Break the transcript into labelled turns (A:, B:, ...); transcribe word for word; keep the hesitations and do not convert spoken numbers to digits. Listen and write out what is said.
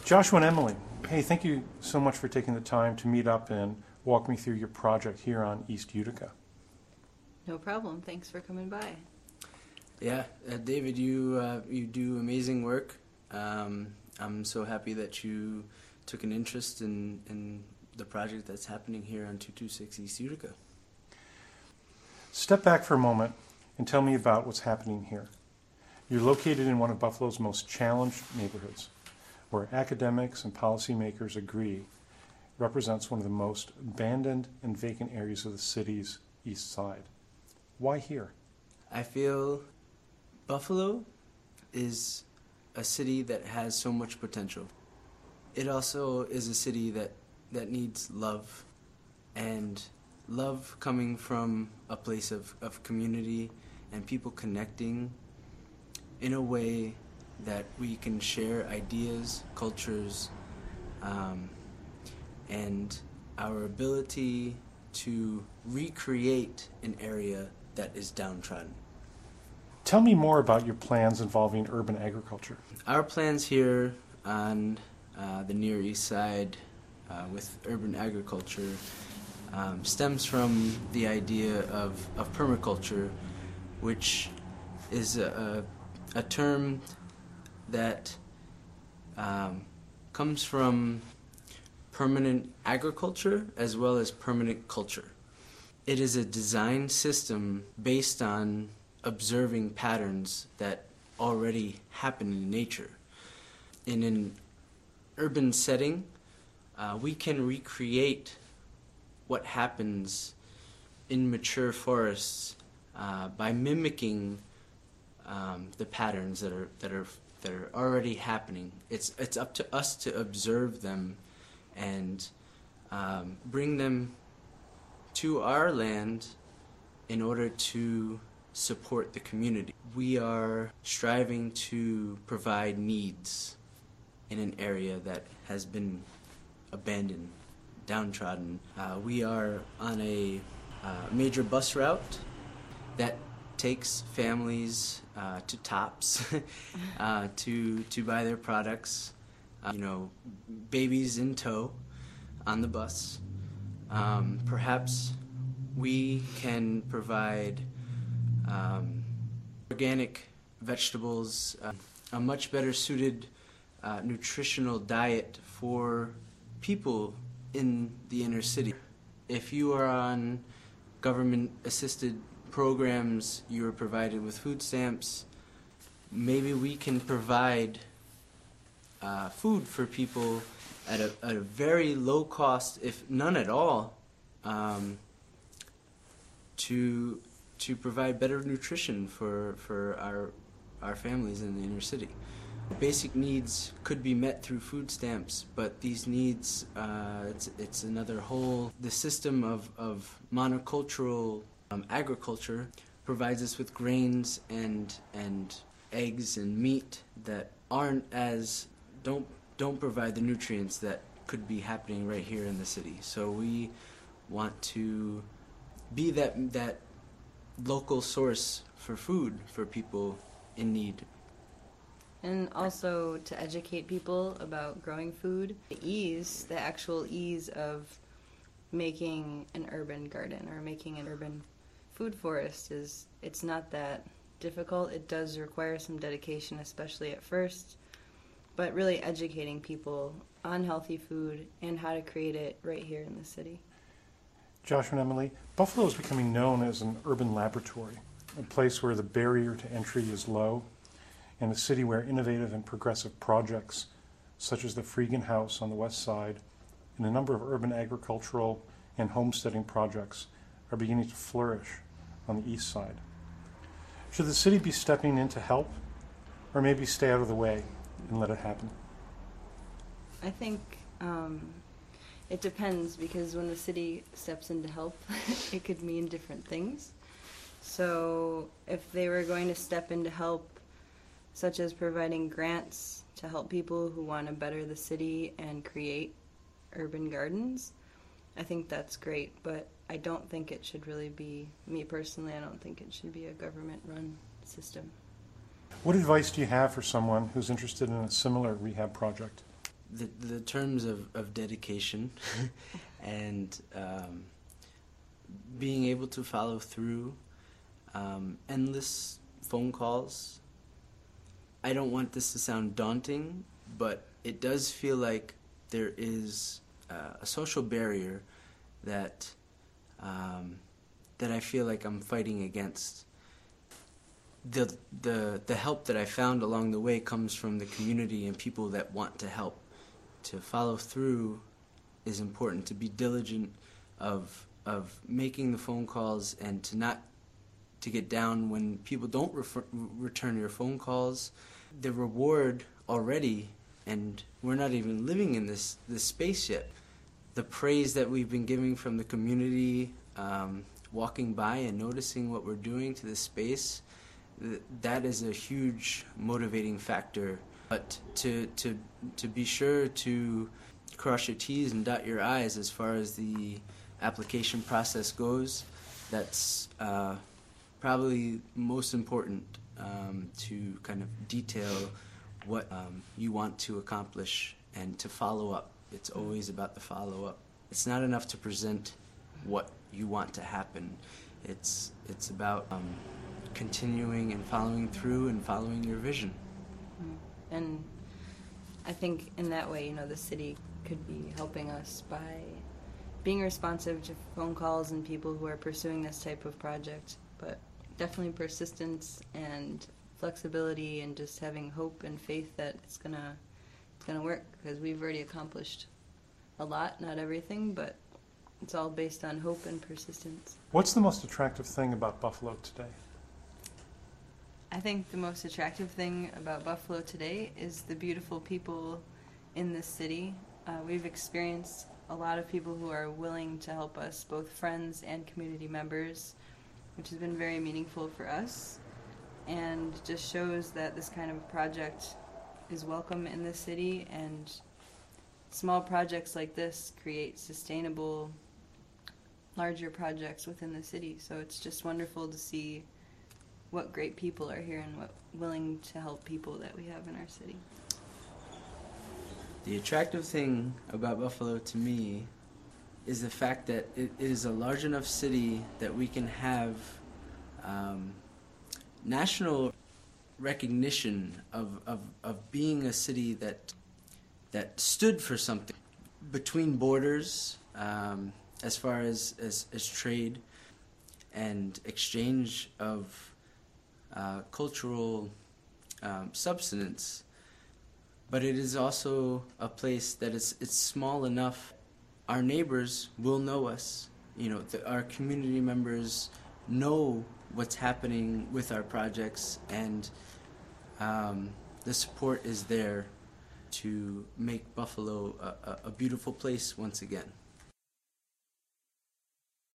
A: Joshua and Emily, hey, thank you so much for taking the time to meet up and walk me through your project here on East Utica.
B: No problem. Thanks for coming by.
C: Yeah, uh, David, you uh, you do amazing work. Um, I'm so happy that you took an interest in, in the project that's happening here on two twenty-six East Utica.
A: Step back for a moment and tell me about what's happening here. You're located in one of Buffalo's most challenged neighborhoods, where academics and policymakers agree represents one of the most abandoned and vacant areas of the city's east side. Why here?
C: I feel Buffalo is a city that has so much potential. It also is a city that, that needs love, and love coming from a place of, of community and people connecting in a way that we can share ideas, cultures, um, and our ability to recreate an area that is downtrodden.
A: Tell me more about your plans involving urban agriculture.
C: Our plans here on uh, the Near East Side uh, with urban agriculture um, stems from the idea of, of permaculture, which is a, a, a term that um, comes from permanent agriculture as well as permanent culture. It is a design system based on observing patterns that already happen in nature. In an urban setting, uh, we can recreate what happens in mature forests uh, by mimicking um, the patterns that are that are that are already happening. It's it's up to us to observe them and um, bring them to our land in order to support the community. We are striving to provide needs in an area that has been abandoned, downtrodden. Uh, we are on a uh, major bus route that takes families uh, to Tops uh, to to buy their products. Uh, you know, babies in tow on the bus. Um, perhaps we can provide um, organic vegetables, uh, a much better suited uh, nutritional diet for people in the inner city. If you are on government-assisted programs, you are provided with food stamps, maybe we can provide uh, food for people at a, at a very low cost, if none at all, um, to to provide better nutrition for for our our families in the inner city. Basic needs could be met through food stamps, but these needs, uh, it's it's another whole. The system of of monocultural um, agriculture provides us with grains and and eggs and meat that aren't as don't don't provide the nutrients that could be happening right here in the city. So we want to be that that local source for food for people in need.
B: And also to educate people about growing food. The ease, the actual ease of making an urban garden or making an urban food forest is, it's not that difficult. It does require some dedication, especially at first, but really educating people on healthy food and how to create it right here in the city.
A: Joshua and Emily, Buffalo is becoming known as an urban laboratory, a place where the barrier to entry is low, and a city where innovative and progressive projects, such as the Freegan House on the west side, and a number of urban agricultural and homesteading projects are beginning to flourish on the east side. Should the city be stepping in to help, or maybe stay out of the way and let it happen?
B: I think um, it depends, because when the city steps in to help, it could mean different things. So if they were going to step in to help, such as providing grants to help people who want to better the city and create urban gardens, I think that's great, but I don't think it should really be, me personally, I don't think it should be a government-run system.
A: What advice do you have for someone who's interested in a similar rehab project?
C: the the terms of, of dedication and um, being able to follow through, um, endless phone calls. I don't want this to sound daunting, but it does feel like there is uh, a social barrier that um, that I feel like I'm fighting against. The the the help that I found along the way comes from the community and people that want to help. To follow through is important. To be diligent of of making the phone calls and to not to get down when people don't refer, return your phone calls. The reward already, and we're not even living in this this space yet. The praise that we've been giving from the community, um, walking by and noticing what we're doing to this space, th- that is a huge motivating factor. But to to to be sure to cross your T's and dot your I's as far as the application process goes, that's uh, probably most important, um, to kind of detail what um, you want to accomplish and to follow up. It's always about the follow-up. It's not enough to present what you want to happen. It's it's about um, continuing and following through and following your vision.
B: And I think in that way, you know, the city could be helping us by being responsive to phone calls and people who are pursuing this type of project. But definitely persistence and flexibility and just having hope and faith that it's gonna it's gonna work, because we've already accomplished a lot, not everything, but it's all based on hope and persistence.
A: What's the most attractive thing about Buffalo today?
B: I think the most attractive thing about Buffalo today is the beautiful people in this city. Uh, we've experienced a lot of people who are willing to help us, both friends and community members, which has been very meaningful for us, and just shows that this kind of project is welcome in the city, and small projects like this create sustainable, larger projects within the city. So it's just wonderful to see what great people are here and what willing to help people that we have in our city.
C: The attractive thing about Buffalo to me is the fact that it is a large enough city that we can have um, national recognition of, of, of being a city that that stood for something between borders, um, as far as, as, as trade and exchange of Uh, cultural um, substance, but it is also a place that is it's small enough. Our neighbors will know us. You know, the, our community members know what's happening with our projects, and um, the support is there to make Buffalo a, a, a beautiful place once again.